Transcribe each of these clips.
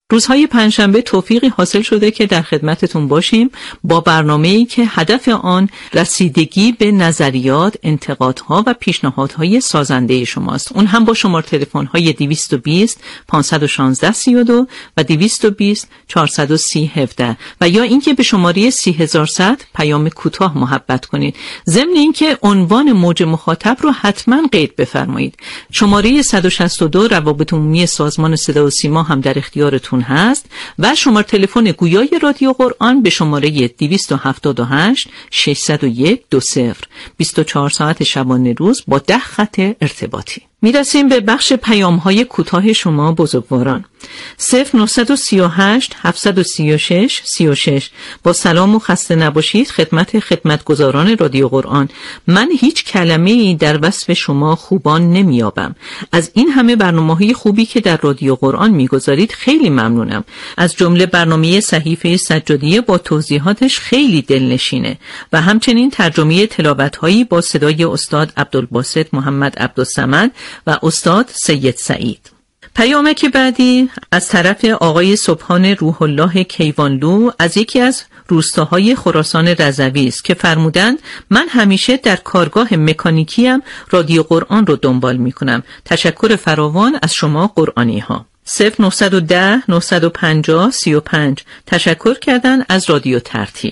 روزهای پنجشنبه توفیقی حاصل شده که در خدمتتون باشیم با برنامه‌ای که هدف آن رسیدگی به نظریات، انتقادها و پیشنهادهای سازنده شماست. اون هم با شماره تلفن‌های 220 516 32 و 220 430 17 و یا اینکه به شماره 30100 پیام کوتاه محبت کنید. ضمن اینکه عنوان موج مخاطب رو حتما قید بفرمایید. شماره 162 روابط عمومی سازمان صدا و سیما هم در اختیارتون هست و شماره تلفن گویای رادیو قرآن به شماره 278 601 20 24 ساعت شبانه روز با 10 خط ارتباطی. میرسیم به بخش پیام‌های کوتاه شما بزرگواران. 0938 736 36. با سلام و خسته نباشید خدمتگزاران رادیو قرآن. من هیچ کلمه‌ای در وصف شما خوبان نمیابم. از این همه برنامه‌های خوبی که در رادیو قرآن میگذارید خیلی ممنونم. از جمله برنامه صحیفه سجادیه با توضیحاتش خیلی دلنشینه و همچنین ترجمه تلاوت‌هایی با صدای استاد عبدالباسط محمد عبدالصمد و استاد سید سعید. پیامک بعدی از طرف آقای سبحان روح الله کیوانلو از یکی از روستاهای خراسان رضوی است که فرمودند من همیشه در کارگاه مکانیکیم رادیو قرآن رو دنبال می کنم. تشکر فراوان از شما قرآنی ها. 0910 950 35. تشکر کردن از رادیو ترتیل.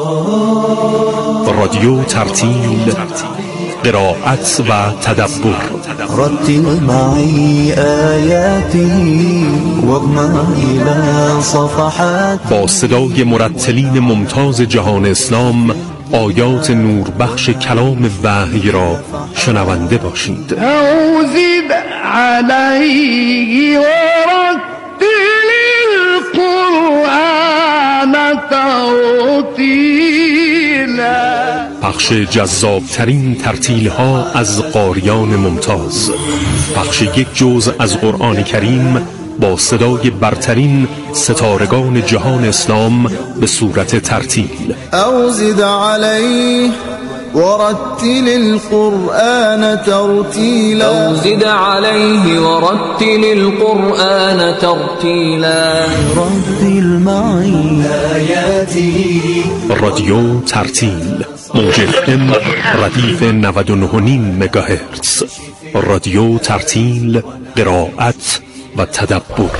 رادیو ترتیل، قرائت و تدبر. رتل معي آياته واضمع إلى صفحات. با صدای مرتلین ممتاز جهان اسلام آیات نوربخش کلام وحی را شنونده باشید. اوزد علیه ورتل القرآن ترتیلا. پخش جذابترین ترتیل ها از قاریان ممتاز. پخش یک جزء از قرآن کریم با صدای برترین ستارگان جهان اسلام به صورت ترتیل. اوزد علیه ورتل القرآن ترتیلا. اوزد علیه ورتل القرآن ترتیلا. رتل معي آیاته. رادیو ترتیل، موج FM ردیف 99.5 مگاهرتز. رادیو ترتیل، قرائت و تدبر.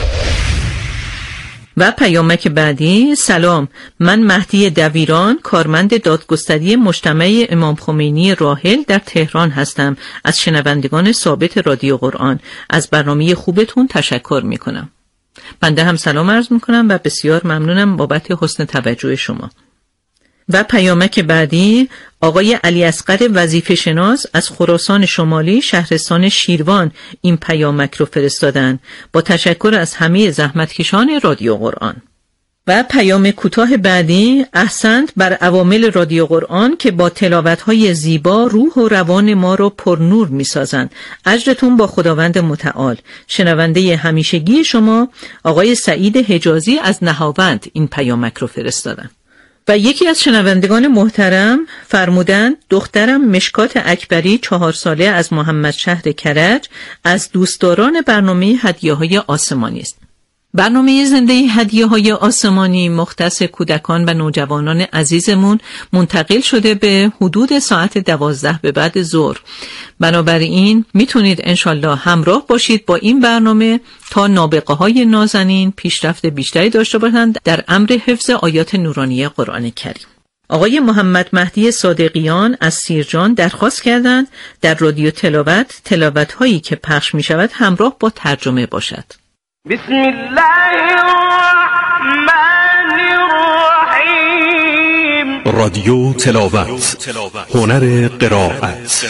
و پیامک بعدی: سلام، من مهدی دبیران کارمند دادگستری مجتمع امام خمینی راحل در تهران هستم. از شنوندگان ثابت رادیو قرآن از برنامه خوبتون تشکر میکنم. بنده هم سلام عرض میکنم و بسیار ممنونم بابت حسن توجه شما. و پیامک بعدی: آقای علی اصغر وظیفه شناس از خراسان شمالی شهرستان شیروان این پیامک رو فرستادن. با تشکر از همه زحمتکشان رادیو قرآن. و پیام کوتاه بعدی: احسنت بر عوامل رادیو قرآن که با تلاوت‌های زیبا روح و روان ما رو پر نور می‌سازند. اجرتون با خداوند متعال. شنونده همیشگی شما آقای سعید حجازی از نهاوند این پیامک رو فرستادن. و یکی از شنوندگان محترم فرمودند دخترم مشکات اکبری 4 ساله از محمد شهر کرج از دوستداران برنامه هدیه‌های آسمانی است. برنامه زنده هدیه‌های آسمانی مختص کودکان و نوجوانان عزیزمون منتقل شده به حدود ساعت 12 به بعد ظهر. بنابراین میتونید انشالله همراه باشید با این برنامه تا نابغه‌های نازنین پیشرفت بیشتری داشته باشند در امر حفظ آیات نورانی قرآن کریم. آقای محمد مهدی صادقیان از سیرجان درخواست کردند در رادیو تلاوت هایی که پخش می شود همراه با ترجمه باشد. بسم الله الرحمن الرحیم. رادیو تلاوت، هنر قرائت.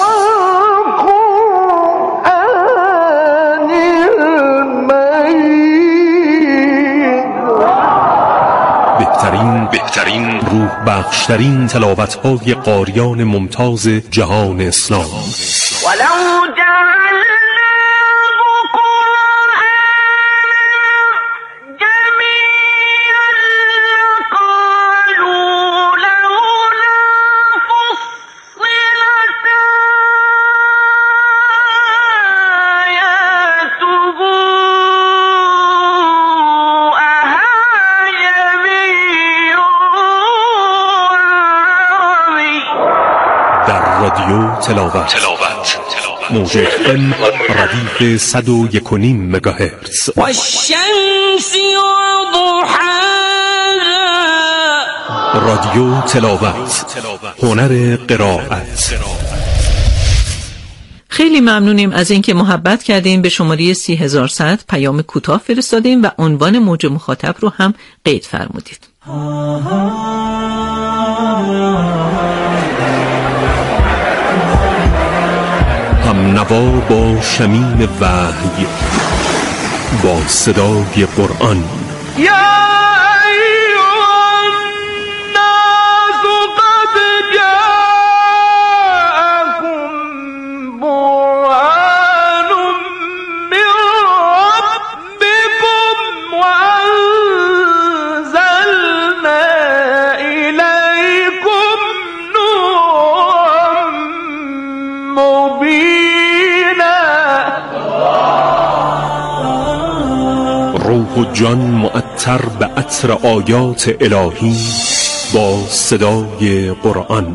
بهترین روح بخشترین تلاوت‌های قاریان ممتاز جهان اسلام. ولو تلاوت موج FM ردیف 101.5 مگاهرتز والشمس وضحاها رادیو تلاوت، هنر قرائت. خیلی ممنونیم از اینکه محبت کردین. به شماره 30100 پیام کوتاه فرستادین و عنوان موج مخاطب رو هم قید فرمودید. هم نوا با شمیم وحی، با صدای قرآن. روح و جان معطر به عطر آیات الهی با صدای قرآن.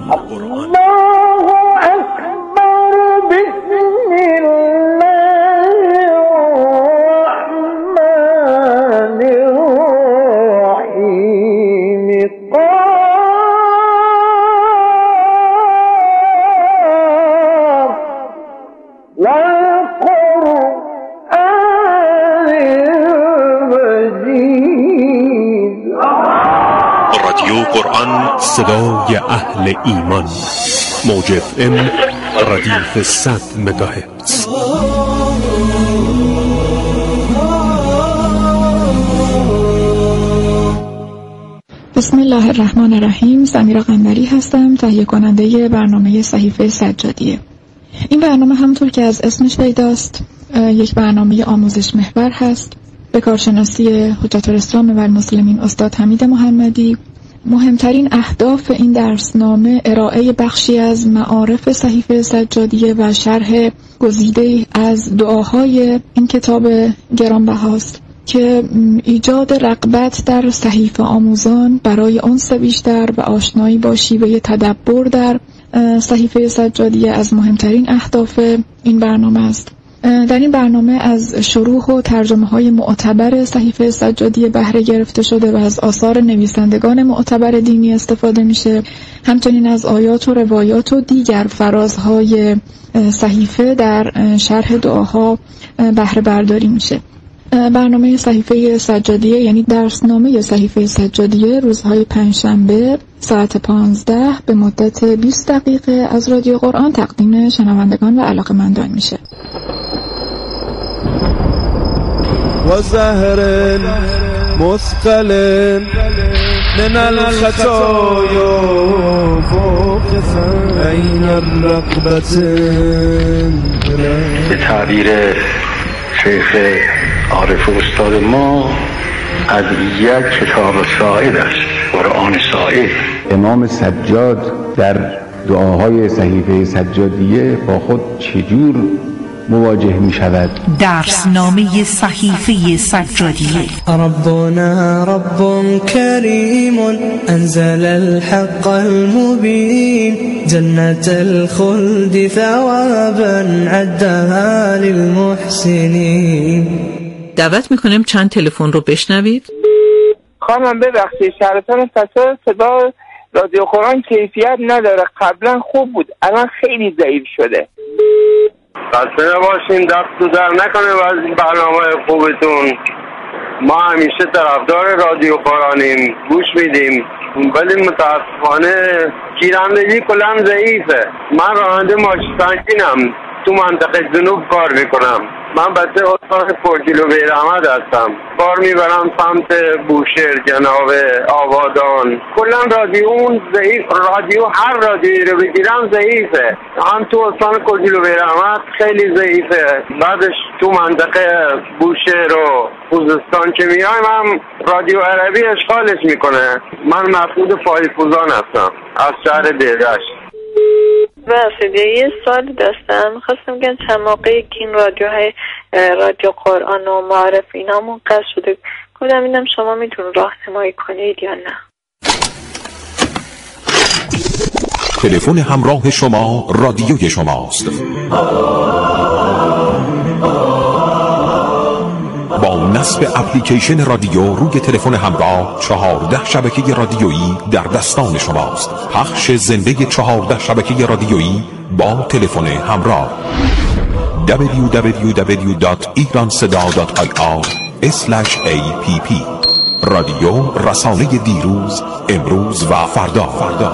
رادیو قرآن، صدای اهل ایمان. موج FM ردیف 100 مگاهرتز. بسم الله الرحمن الرحیم. سمیرا قنبری هستم، تهیه کننده برنامه صحیفه سجادیه. این برنامه همونطور که از اسمش پیداست یک برنامه آموزش محور هست به کارشناسی حجت الاسلام و المسلمین استاد حمید محمدی. مهمترین اهداف این درسنامه ارائه بخشی از معارف صحیفه سجادیه و شرح گزیده از دعاهای این کتاب گرانبهاست که ایجاد رغبت در صحیفه آموزان برای انس بیشتر و آشنایی با شیوه تدبر در صحیفه سجادیه از مهمترین اهداف این برنامه است. در این برنامه از شروح و ترجمه های معتبر صحیفه سجادیه بهره گرفته شده و از آثار نویسندگان معتبر دینی استفاده میشه. همچنین از آیات و روایات و دیگر فرازهای صحیفه در شرح دعاها بهره برداری میشه. برنامه صحیفه سجادیه یعنی درسنامه صحیفه سجادیه روزهای پنجشنبه ساعت 15 به مدت 20 دقیقه از رادیو قرآن تقدیم شنوندگان و علاقه‌مندان میشه. و زهر مثقل من الخطايا فوق عین الرقبة. به تعبیر شیخ عارف استاد ما از یک کتاب سائل است، قرآن سائل. امام سجاد در دعاهای صحیفه سجادیه با خود چجور مواجه می شود؟ درسنامه صحیفه سجادیه. ربنا رب کریم انزل الحق المبین جنت الخلد ثوابا عدها للمحسنین. دعوت میکنم چند تلفن رو بشنوید. خانم ببخشید، شرطان فساد صدا رادیو قرآن کیفیت نداره. قبلا خوب بود، الان خیلی ضعیف شده. خسته نباشین، دست در نکنه و از این برنامه خوبتون. ما همیشه طرفدار رادیو قرآنیم، گوش میدیم، ولی متاسفانه گیرندگی کلا ضعیفه. من راننده ماشین سنگینم، تو منطقه جنوب کار میکنم. من بچه استان پرکیلو بیرحمد هستم. بار میبرم سمت بوشهر، جناب آبادان. کلا رادیو اون ضعیف، رادیو هر رادیویی رو بگیرم ضعیفه. هم تو استان پرکیلو بیرحمد خیلی ضعیفه. بعدش تو منطقه بوشهر و خوزستان که میایم هم رادیو عربی اشغالش میکنه. من مسعود فایفوزان هستم از شهر دهرش. یه سوال داشتم، میخواستم بگم چند موقعی که این رادیو قرآن و معارف اینامون قطع شده، گفتم اینم شما میتون راهنمایی کنید یا نه. تلفن همراه شما رادیوی شماست. با نصب اپلیکیشن رادیو روی تلفن همراه 14 شبکه رادیویی در دستان شماست. پخش زنده 14 شبکه رادیویی با تلفن همراه. www.iranseda.ir/app رادیو، رسانه دیروز، امروز و فردا.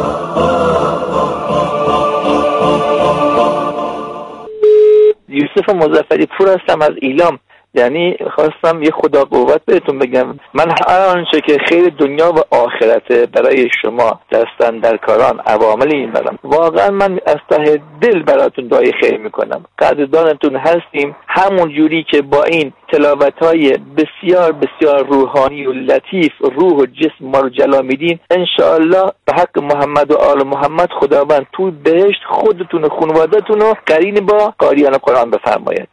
یوسف مظفری پور هستم از ایلام. یعنی خواستم یه خدا قوت بهتون بگم، من هر آنچه که خیر دنیا و آخرت برای شما دستن در کاران عوامل این برم، واقعا من از ته دل براتون دعای خیر میکنم. قدردانتون هستیم، همون جوری که با این تلاوت‌های بسیار بسیار روحانی و لطیف روح و جسم ما رو جلا میدین. انشاءالله به حق محمد و آل محمد خداوند تو بهشت خودتون و خانواده‌تون رو قرین با قاریان قرآن بفرماید.